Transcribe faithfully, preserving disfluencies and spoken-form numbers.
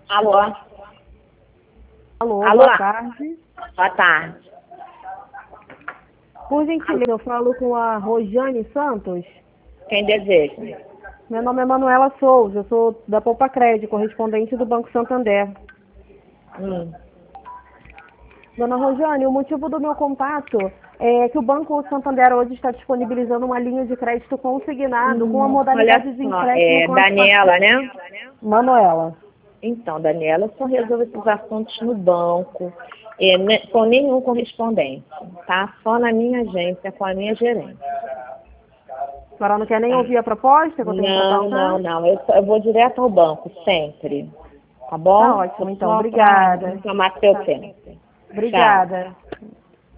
Alô? Alô, Alô? boa tarde. Boa tarde. Por gentileza, eu falo com a Rojane Santos. Quem deseja? Meu nome é Manuela Souza, eu sou da Poupa Crédito, correspondente do Banco Santander. Hum. Dona Rojane, o motivo do meu contato é que o Banco Santander hoje está disponibilizando uma linha de crédito consignado com a Hum, modalidade olha de só, empréstimo é com as Daniela, né? Manuela. Então, Daniela, eu só resolvo esses assuntos no banco, é, né, com nenhum correspondente, tá? Só na minha agência, com a minha gerente. A senhora não quer nem Tá? ouvir a proposta que eu tenho para Não, passar? não, não. Eu, eu vou direto ao banco, sempre. Tá Tá bom? ótimo, então. Só para Obrigada. não tomar seu Tá. tempo. Tchau. Obrigada.